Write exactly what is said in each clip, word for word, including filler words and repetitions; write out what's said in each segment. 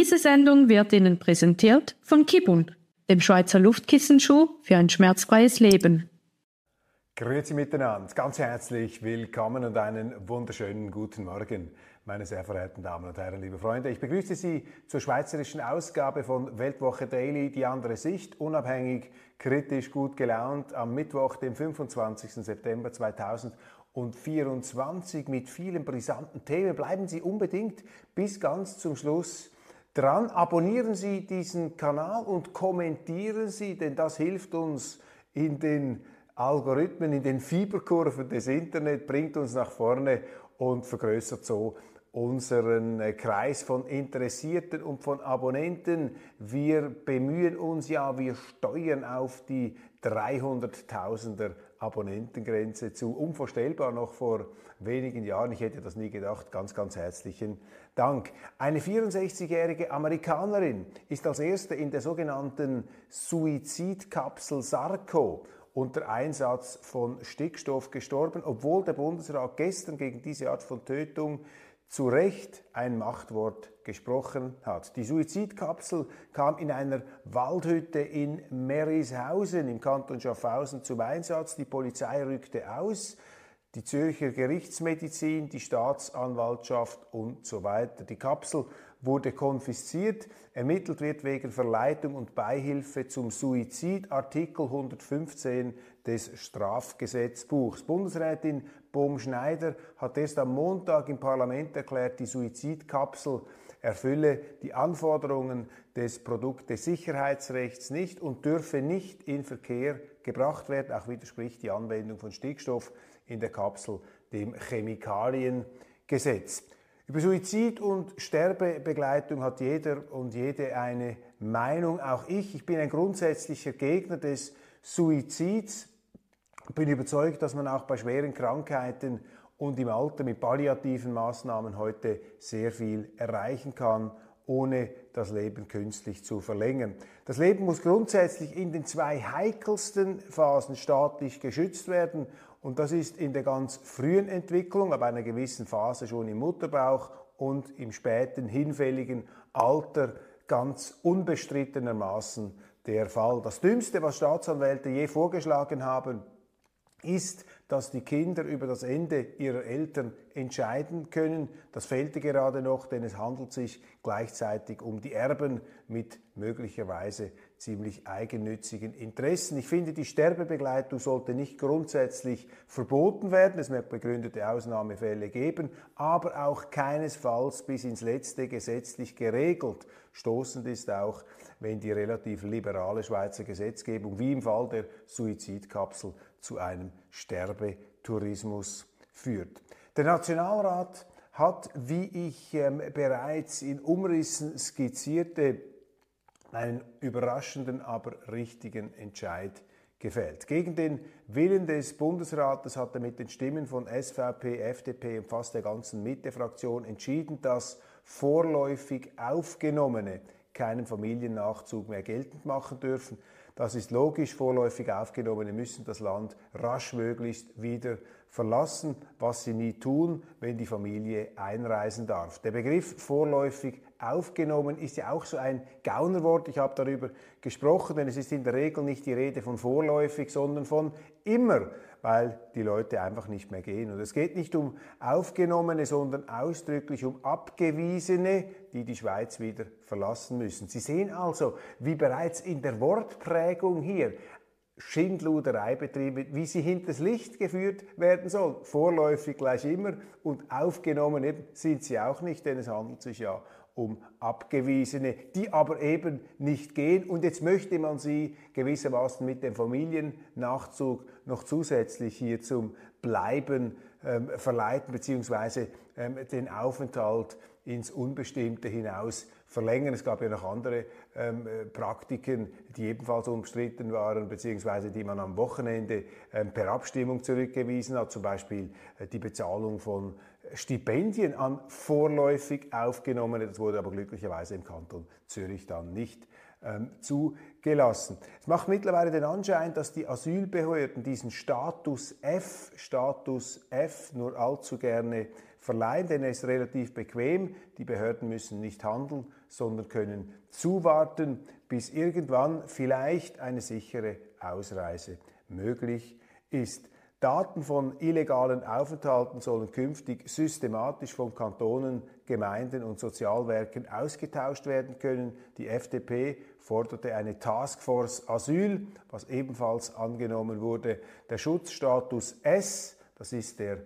Diese Sendung wird Ihnen präsentiert von Kibun, dem Schweizer Luftkissenschuh für ein schmerzfreies Leben. Grüezi miteinander, ganz herzlich willkommen und einen wunderschönen guten Morgen, meine sehr verehrten Damen und Herren, liebe Freunde. Ich begrüße Sie zur schweizerischen Ausgabe von Weltwoche Daily, die andere Sicht, unabhängig, kritisch, gut gelaunt, am Mittwoch, dem fünfundzwanzigsten September zweitausendvierundzwanzig mit vielen brisanten Themen. Bleiben Sie unbedingt bis ganz zum Schluss dran. Abonnieren Sie diesen Kanal und kommentieren Sie, denn das hilft uns in den Algorithmen, in den Fieberkurven des Internet, bringt uns nach vorne und vergrößert so unseren Kreis von Interessierten und von Abonnenten. Wir bemühen uns ja, wir steuern auf die dreihunderttausender Abonnentengrenze zu. Unvorstellbar noch vor wenigen Jahren. Ich hätte das nie gedacht. Ganz, ganz herzlichen Dank. Eine vierundsechzigjährige Amerikanerin ist als erste in der sogenannten Suizidkapsel Sarko unter Einsatz von Stickstoff gestorben, obwohl der Bundesrat gestern gegen diese Art von Tötung zu Recht ein Machtwort gesprochen hat. Die Suizidkapsel kam in einer Waldhütte in Merishausen im Kanton Schaffhausen zum Einsatz. Die Polizei rückte aus, die Zürcher Gerichtsmedizin, die Staatsanwaltschaft und so weiter. Die Kapsel wurde konfisziert. Ermittelt wird wegen Verleitung und Beihilfe zum Suizid, Artikel hundertfünfzehn des Strafgesetzbuchs. Bundesrätin Baum-Schneider hat erst am Montag im Parlament erklärt, die Suizidkapsel erfülle die Anforderungen des Produktesicherheitsrechts nicht und dürfe nicht in Verkehr gebracht werden. Auch widerspricht die Anwendung von Stickstoff in der Kapsel dem Chemikaliengesetz. Über Suizid und Sterbebegleitung hat jeder und jede eine Meinung. Auch ich, ich bin ein grundsätzlicher Gegner des Suizids. Ich bin überzeugt, dass man auch bei schweren Krankheiten und im Alter mit palliativen Maßnahmen heute sehr viel erreichen kann, ohne das Leben künstlich zu verlängern. Das Leben muss grundsätzlich in den zwei heikelsten Phasen staatlich geschützt werden. Und das ist in der ganz frühen Entwicklung, ab einer gewissen Phase schon im Mutterbauch und im späten hinfälligen Alter ganz unbestrittenermaßen der Fall. Das Dümmste, was Staatsanwälte je vorgeschlagen haben, ist, dass die Kinder über das Ende ihrer Eltern entscheiden können. Das fehlte gerade noch, denn es handelt sich gleichzeitig um die Erben mit möglicherweise ziemlich eigennützigen Interessen. Ich finde, die Sterbebegleitung sollte nicht grundsätzlich verboten werden. Es wird begründete Ausnahmefälle geben, aber auch keinesfalls bis ins Letzte gesetzlich geregelt. Stoßend ist auch, wenn die relativ liberale Schweizer Gesetzgebung, wie im Fall der Suizidkapsel, zu einem Sterbetourismus führt. Der Nationalrat hat, wie ich ähm, bereits in Umrissen skizzierte, einen überraschenden, aber richtigen Entscheid gefällt. Gegen den Willen des Bundesrates hat er mit den Stimmen von S V P, F D P und fast der ganzen Mitte-Fraktion entschieden, dass vorläufig Aufgenommene keinen Familiennachzug mehr geltend machen dürfen. Das ist logisch, vorläufig Aufgenommene müssen das Land raschmöglichst wieder verlassen, was sie nie tun, wenn die Familie einreisen darf. Der Begriff vorläufig aufgenommen ist ja auch so ein Gaunerwort. Ich habe darüber gesprochen, denn es ist in der Regel nicht die Rede von vorläufig, sondern von immer, weil die Leute einfach nicht mehr gehen. Und es geht nicht um Aufgenommene, sondern ausdrücklich um Abgewiesene, die die Schweiz wieder verlassen müssen. Sie sehen also, wie bereits in der Wortprägung hier Schindluderei betrieben wird, wie sie hinters Licht geführt werden soll. Vorläufig gleich immer und aufgenommen eben sind sie auch nicht, denn es handelt sich ja um Abgewiesene, die aber eben nicht gehen. Und jetzt möchte man sie gewissermaßen mit dem Familiennachzug noch zusätzlich hier zum Bleiben ähm, verleiten, beziehungsweise ähm, den Aufenthalt ins Unbestimmte hinaus verlängern. Es gab ja noch andere ähm, Praktiken, die ebenfalls umstritten waren, beziehungsweise die man am Wochenende ähm, per Abstimmung zurückgewiesen hat, zum Beispiel äh, die Bezahlung von Stipendien an vorläufig Aufgenommene. Das wurde aber glücklicherweise im Kanton Zürich dann nicht ähm, zugelassen. Es macht mittlerweile den Anschein, dass die Asylbehörden diesen Status F, Status F nur allzu gerne verleihen, denn er ist relativ bequem. Die Behörden müssen nicht handeln, sondern können zuwarten, bis irgendwann vielleicht eine sichere Ausreise möglich ist. Daten von illegalen Aufenthalten sollen künftig systematisch von Kantonen, Gemeinden und Sozialwerken ausgetauscht werden können. Die F D P forderte eine Taskforce Asyl, was ebenfalls angenommen wurde. Der Schutzstatus S, das ist der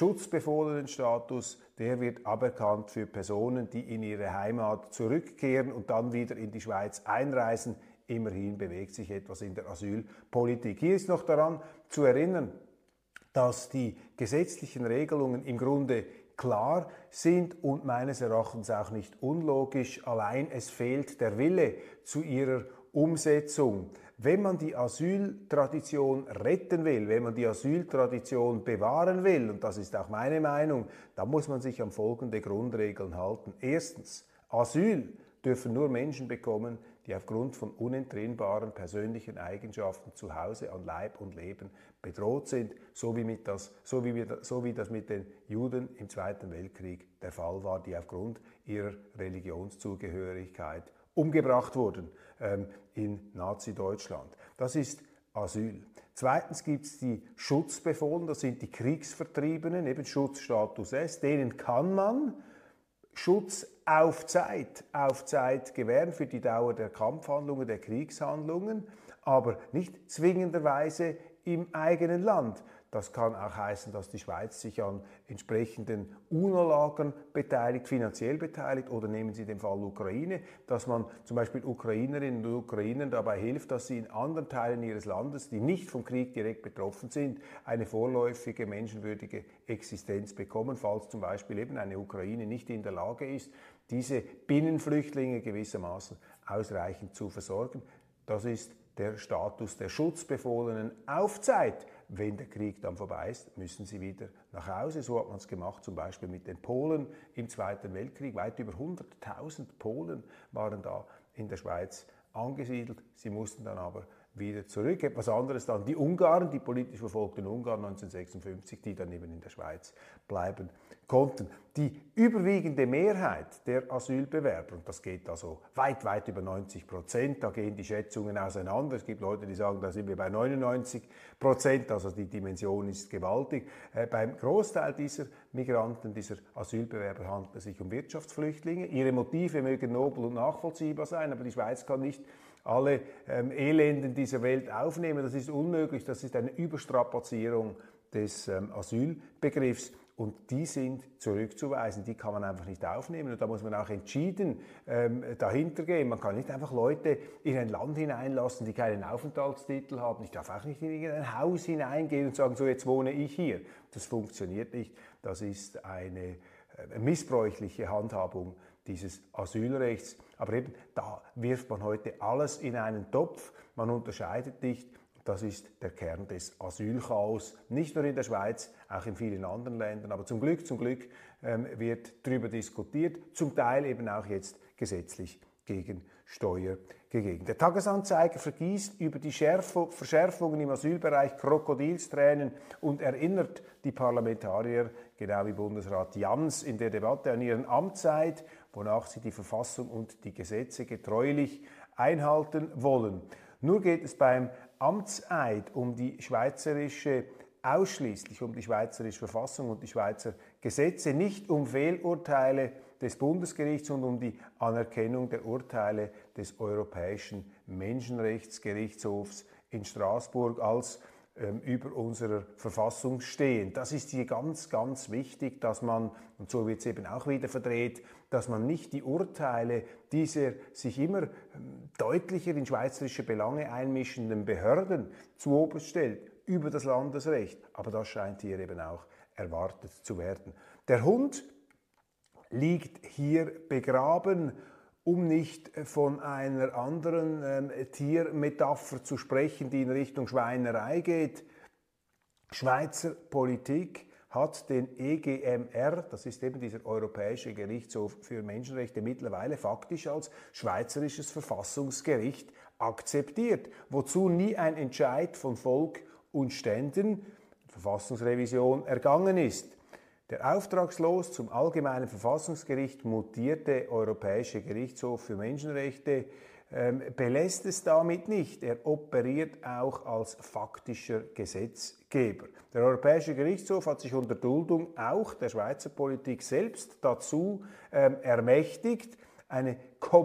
Schutzbefohlenenstatus, der wird aberkannt für Personen, die in ihre Heimat zurückkehren und dann wieder in die Schweiz einreisen. Immerhin bewegt sich etwas in der Asylpolitik. Hier ist noch daran zu erinnern, dass die gesetzlichen Regelungen im Grunde klar sind und meines Erachtens auch nicht unlogisch. Allein es fehlt der Wille zu ihrer Umsetzung. Wenn man die Asyltradition retten will, wenn man die Asyltradition bewahren will, und das ist auch meine Meinung, dann muss man sich an folgende Grundregeln halten. Erstens, Asyl dürfen nur Menschen bekommen, die aufgrund von unentrinnbaren persönlichen Eigenschaften zu Hause an Leib und Leben bedroht sind, so wie, mit das, so, wie wir, so wie das mit den Juden im Zweiten Weltkrieg der Fall war, die aufgrund ihrer Religionszugehörigkeit umgebracht wurden ähm, in Nazi-Deutschland. Das ist Asyl. Zweitens gibt es die Schutzbefohlenen, das sind die Kriegsvertriebenen, eben Schutzstatus S, denen kann man Schutz auf Zeit, auf Zeit gewähren für die Dauer der Kampfhandlungen, der Kriegshandlungen, aber nicht zwingenderweise im eigenen Land. Das kann auch heißen, dass die Schweiz sich an entsprechenden UNO-Lagern beteiligt, finanziell beteiligt, oder nehmen Sie den Fall Ukraine, dass man zum Beispiel Ukrainerinnen und Ukrainern dabei hilft, dass sie in anderen Teilen ihres Landes, die nicht vom Krieg direkt betroffen sind, eine vorläufige, menschenwürdige Existenz bekommen, falls zum Beispiel eben eine Ukraine nicht in der Lage ist, diese Binnenflüchtlinge gewissermaßen ausreichend zu versorgen. Das ist der Status der Schutzbefohlenen auf Zeit. Wenn der Krieg dann vorbei ist, müssen sie wieder nach Hause. So hat man es gemacht, zum Beispiel mit den Polen im Zweiten Weltkrieg. Weit über hunderttausend Polen waren da in der Schweiz angesiedelt. Sie mussten dann aber wieder zurück. Etwas anderes dann die Ungarn, die politisch verfolgten Ungarn neunzehnhundertsechsundfünfzig, die dann eben in der Schweiz bleiben konnten. Die überwiegende Mehrheit der Asylbewerber, und das geht also weit, weit über neunzig Prozent, da gehen die Schätzungen auseinander. Es gibt Leute, die sagen, da sind wir bei neunundneunzig Prozent, also die Dimension ist gewaltig. Äh, beim Großteil dieser Migranten, dieser Asylbewerber handelt es sich um Wirtschaftsflüchtlinge. Ihre Motive mögen nobel und nachvollziehbar sein, aber die Schweiz kann nicht alle ähm, Elenden dieser Welt aufnehmen. Das ist unmöglich, das ist eine Überstrapazierung des ähm, Asylbegriffs. Und die sind zurückzuweisen, die kann man einfach nicht aufnehmen. Und da muss man auch entschieden ähm, dahinter gehen. Man kann nicht einfach Leute in ein Land hineinlassen, die keinen Aufenthaltstitel haben. Ich darf auch nicht in irgendein Haus hineingehen und sagen, so jetzt wohne ich hier. Das funktioniert nicht. Das ist eine äh, missbräuchliche Handhabung dieses Asylrechts. Aber eben, da wirft man heute alles in einen Topf. Man unterscheidet nicht. Das ist der Kern des Asylchaos, nicht nur in der Schweiz, auch in vielen anderen Ländern. Aber zum Glück, zum Glück ähm, wird darüber diskutiert, zum Teil eben auch jetzt gesetzlich gegen Steuer gegeben. Der Tagesanzeiger vergießt über die Schärfung, Verschärfungen im Asylbereich Krokodilstränen und erinnert die Parlamentarier, genau wie Bundesrat Jans, in der Debatte an ihren Amtszeit, wonach sie die Verfassung und die Gesetze getreulich einhalten wollen. Nur geht es beim Amtseid um die schweizerische, ausschließlich um die schweizerische Verfassung und die Schweizer Gesetze, nicht um Fehlurteile des Bundesgerichts und um die Anerkennung der Urteile des Europäischen Menschenrechtsgerichtshofs in Straßburg als ähm, über unserer Verfassung stehen. Das ist hier ganz, ganz wichtig, dass man, und so wird es eben auch wieder verdreht, dass man nicht die Urteile dieser sich immer ähm, deutlicher in schweizerische Belange einmischenden Behörden zu oberst stellt, über das Landesrecht. Aber das scheint hier eben auch erwartet zu werden. Der Hund liegt hier begraben, um nicht von einer anderen ähm, Tiermetapher zu sprechen, die in Richtung Schweinerei geht. Schweizer Politik hat den E G M R, das ist eben dieser Europäische Gerichtshof für Menschenrechte, mittlerweile faktisch als schweizerisches Verfassungsgericht akzeptiert, wozu nie ein Entscheid von Volk und Ständen, Verfassungsrevision, ergangen ist. Der auftragslos zum Allgemeinen Verfassungsgericht mutierte Europäische Gerichtshof für Menschenrechte ähm, belässt es damit nicht. Er operiert auch als faktischer Gesetzgeber. Der Europäische Gerichtshof hat sich unter Duldung auch der Schweizer Politik selbst dazu ähm, ermächtigt, eine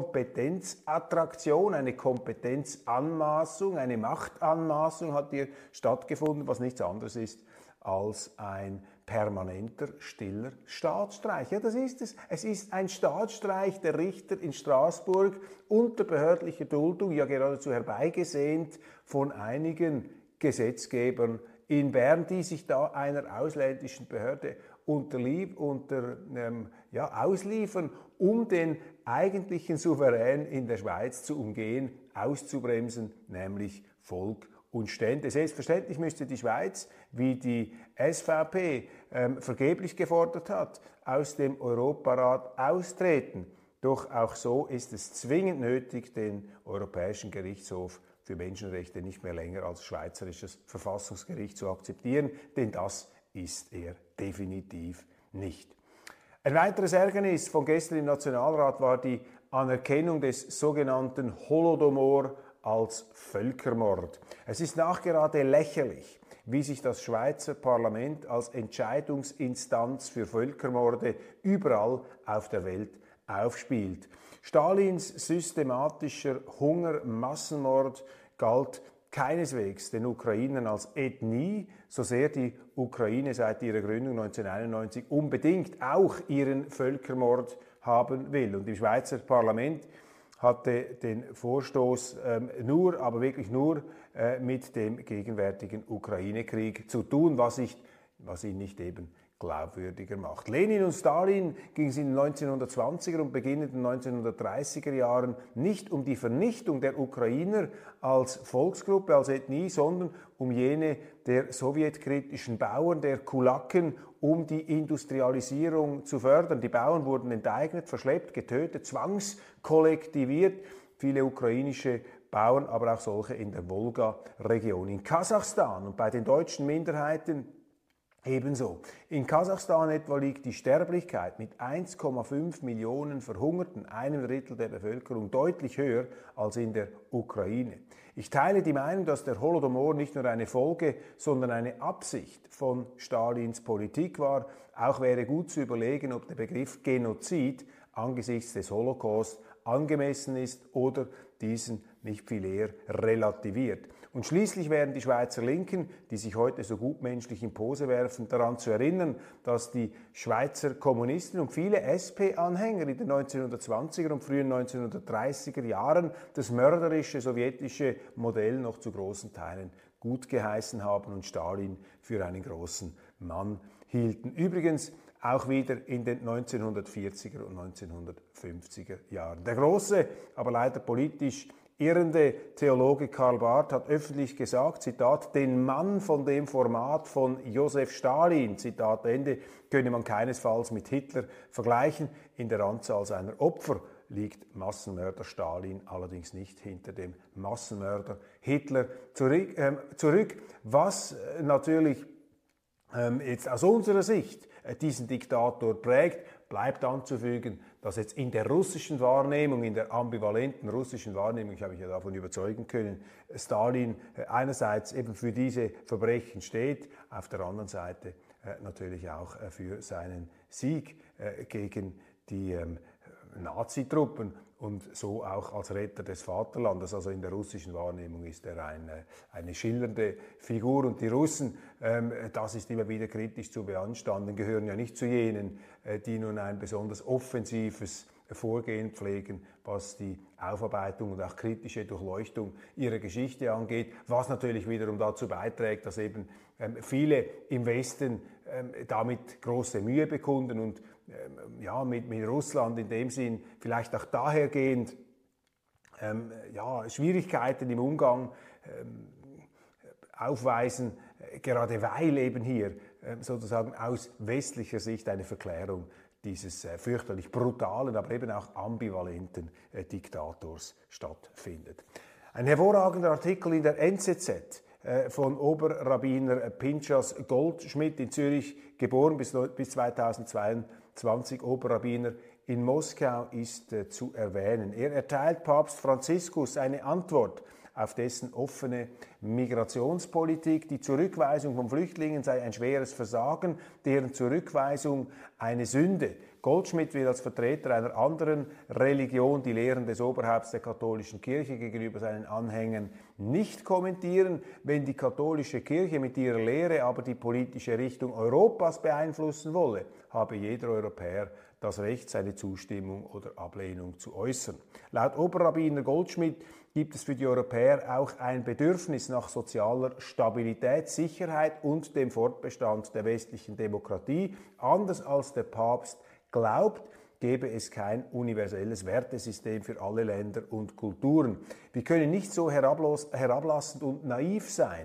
Kompetenzattraktion, eine Kompetenzanmaßung, eine Machtanmaßung hat hier stattgefunden, was nichts anderes ist als ein permanenter, stiller Staatsstreich. Ja, das ist es. Es ist ein Staatsstreich der Richter in Straßburg unter behördlicher Duldung, ja geradezu herbeigesehnt von einigen Gesetzgebern in Bern, die sich da einer ausländischen Behörde unterlieb, unter, ähm, ja, ausliefern, um den eigentlichen Souverän in der Schweiz zu umgehen, auszubremsen, nämlich Volk und Stände. Selbstverständlich müsste die Schweiz, wie die S V P ähm, vergeblich gefordert hat, aus dem Europarat austreten. Doch auch so ist es zwingend nötig, den Europäischen Gerichtshof für Menschenrechte nicht mehr länger als schweizerisches Verfassungsgericht zu akzeptieren, denn das ist er definitiv nicht. Ein weiteres Ärgernis von gestern im Nationalrat war die Anerkennung des sogenannten Holodomor als Völkermord. Es ist nachgerade lächerlich, wie sich das Schweizer Parlament als Entscheidungsinstanz für Völkermorde überall auf der Welt aufspielt. Stalins systematischer Hungermassenmord galt keineswegs den Ukrainern als Ethnie, so sehr die Ukraine seit ihrer Gründung neunzehnhunderteinundneunzig unbedingt auch ihren Völkermord haben will. Und im Schweizer Parlament hatte den Vorstoß ähm, nur, aber wirklich nur äh, mit dem gegenwärtigen Ukraine-Krieg zu tun, was, ich, was ihn nicht eben glaubwürdiger macht. Lenin und Stalin ging es in den neunzehnhundertzwanziger und beginnenden neunzehnhundertdreißiger Jahren nicht um die Vernichtung der Ukrainer als Volksgruppe, als Ethnie, sondern um jene der sowjetkritischen Bauern, der Kulaken, um die Industrialisierung zu fördern. Die Bauern wurden enteignet, verschleppt, getötet, zwangskollektiviert. Viele ukrainische Bauern, aber auch solche in der Wolga-Region. In Kasachstan und bei den deutschen Minderheiten ebenso. In Kasachstan etwa liegt die Sterblichkeit mit eins Komma fünf Millionen Verhungerten, einem Drittel der Bevölkerung, deutlich höher als in der Ukraine. Ich teile die Meinung, dass der Holodomor nicht nur eine Folge, sondern eine Absicht von Stalins Politik war. Auch wäre gut zu überlegen, ob der Begriff Genozid angesichts des Holocaust angemessen ist oder diesen nicht viel eher relativiert. Und schließlich wären die Schweizer Linken, die sich heute so gutmenschlich in Pose werfen, daran zu erinnern, dass die Schweizer Kommunisten und viele S P-Anhänger in den neunzehnhundertzwanziger und frühen neunzehnhundertdreißiger Jahren das mörderische sowjetische Modell noch zu großen Teilen gut geheißen haben und Stalin für einen großen Mann hielten. Übrigens auch wieder in den neunzehnhundertvierziger und neunzehnhundertfünfziger Jahren. Der große, aber leider politisch irrende Theologe Karl Barth hat öffentlich gesagt, Zitat, den Mann von dem Format von Josef Stalin, Zitat Ende, könne man keinesfalls mit Hitler vergleichen. In der Anzahl seiner Opfer liegt Massenmörder Stalin allerdings nicht hinter dem Massenmörder Hitler zurück, äh, zurück was natürlich ähm, jetzt aus unserer Sicht äh, diesen Diktator prägt. Bleibt anzufügen, dass jetzt in der russischen Wahrnehmung, in der ambivalenten russischen Wahrnehmung, ich habe mich ja davon überzeugen können, Stalin einerseits eben für diese Verbrechen steht, auf der anderen Seite natürlich auch für seinen Sieg gegen die Nazitruppen und so auch als Retter des Vaterlandes. Also in der russischen Wahrnehmung ist er eine, eine schillernde Figur und die Russen, ähm, das ist immer wieder kritisch zu beanstanden, gehören ja nicht zu jenen, äh, die nun ein besonders offensives Vorgehen pflegen, was die Aufarbeitung und auch kritische Durchleuchtung ihrer Geschichte angeht, was natürlich wiederum dazu beiträgt, dass eben ähm, viele im Westen ähm, damit große Mühe bekunden und ähm, ja, mit, mit Russland in dem Sinn vielleicht auch dahergehend ähm, ja, Schwierigkeiten im Umgang ähm, aufweisen, äh, gerade weil eben hier äh, sozusagen aus westlicher Sicht eine Verklärung dieses äh, fürchterlich brutalen, aber eben auch ambivalenten äh, Diktators stattfindet. Ein hervorragender Artikel in der N Z Z von Oberrabbiner Pinchas Goldschmidt in Zürich, geboren bis zweitausendzweiundzwanzig, Oberrabbiner in Moskau, ist äh, zu erwähnen. Er erteilt Papst Franziskus eine Antwort auf dessen offene Migrationspolitik. Die Zurückweisung von Flüchtlingen sei ein schweres Versagen, deren Zurückweisung eine Sünde. Goldschmidt will als Vertreter einer anderen Religion die Lehren des Oberhaupts der katholischen Kirche gegenüber seinen Anhängern nicht kommentieren. Wenn die katholische Kirche mit ihrer Lehre aber die politische Richtung Europas beeinflussen wolle, habe jeder Europäer das Recht, seine Zustimmung oder Ablehnung zu äußern. Laut Oberrabbiner Goldschmidt gibt es für die Europäer auch ein Bedürfnis nach sozialer Stabilität, Sicherheit und dem Fortbestand der westlichen Demokratie. Anders als der Papst glaubt, gäbe es kein universelles Wertesystem für alle Länder und Kulturen. Wir können nicht so herablassend und naiv sein,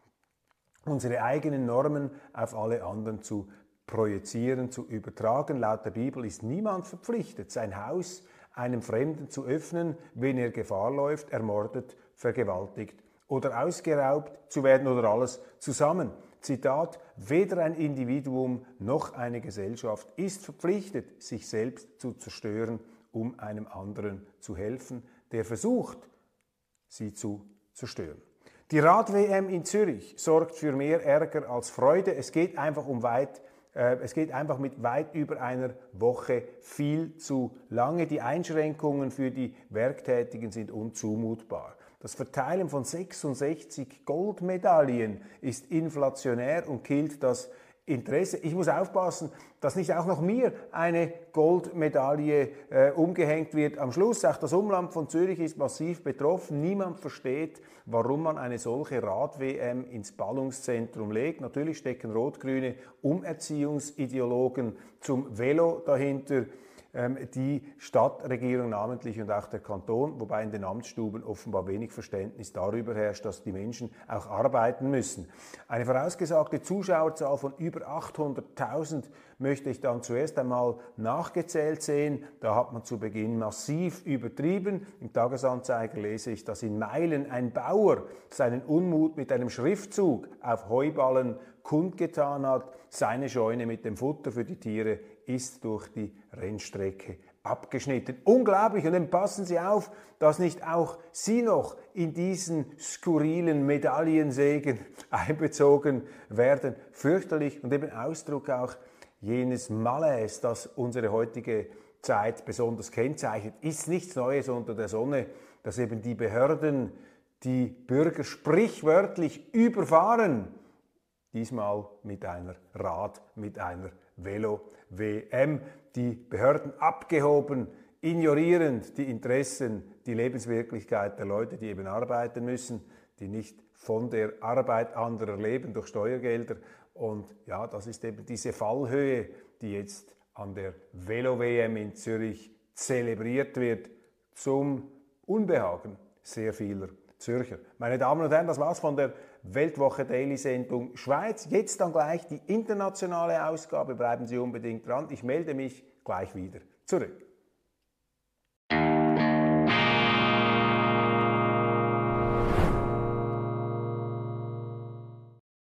unsere eigenen Normen auf alle anderen zu projizieren, zu übertragen. Laut der Bibel ist niemand verpflichtet, sein Haus einem Fremden zu öffnen, wenn er Gefahr läuft, ermordet, vergewaltigt oder ausgeraubt zu werden oder alles zusammen. Zitat: Weder ein Individuum noch eine Gesellschaft ist verpflichtet, sich selbst zu zerstören, um einem anderen zu helfen, der versucht, sie zu zerstören. Die Rad-W M in Zürich sorgt für mehr Ärger als Freude. Es geht einfach um weit Es geht einfach mit weit über einer Woche viel zu lange. Die Einschränkungen für die Werktätigen sind unzumutbar. Das Verteilen von sechsundsechzig Goldmedaillen ist inflationär und killt das Interesse. Ich muss aufpassen, dass nicht auch noch mir eine Goldmedaille äh, umgehängt wird am Schluss. Auch das Umland von Zürich ist massiv betroffen. Niemand versteht, warum man eine solche Rad-W M ins Ballungszentrum legt. Natürlich stecken rot-grüne Umerziehungsideologen zum Velo dahinter. Die Stadtregierung namentlich und auch der Kanton, wobei in den Amtsstuben offenbar wenig Verständnis darüber herrscht, dass die Menschen auch arbeiten müssen. Eine vorausgesagte Zuschauerzahl von über achthunderttausend möchte ich dann zuerst einmal nachgezählt sehen. Da hat man zu Beginn massiv übertrieben. Im Tagesanzeiger lese ich, dass in Meilen ein Bauer seinen Unmut mit einem Schriftzug auf Heuballen kundgetan hat. Seine Scheune mit dem Futter für die Tiere ist durch die Rennstrecke abgeschnitten. Unglaublich! Und dann passen Sie auf, dass nicht auch Sie noch in diesen skurrilen Medaillensegen einbezogen werden. Fürchterlich und eben Ausdruck auch jenes Malaise, das unsere heutige Zeit besonders kennzeichnet. Ist nichts Neues unter der Sonne, dass eben die Behörden die Bürger sprichwörtlich überfahren. Diesmal mit einer Rad, mit einer Velo-W M. Die Behörden abgehoben, ignorierend die Interessen, die Lebenswirklichkeit der Leute, die eben arbeiten müssen, die nicht von der Arbeit anderer leben durch Steuergelder. Und ja, das ist eben diese Fallhöhe, die jetzt an der Velo-W M in Zürich zelebriert wird, zum Unbehagen sehr vieler Zürcher. Meine Damen und Herren, das war's von der Weltwoche Daily Sendung Schweiz. Jetzt dann gleich die internationale Ausgabe. Bleiben Sie unbedingt dran. Ich melde mich gleich wieder zurück.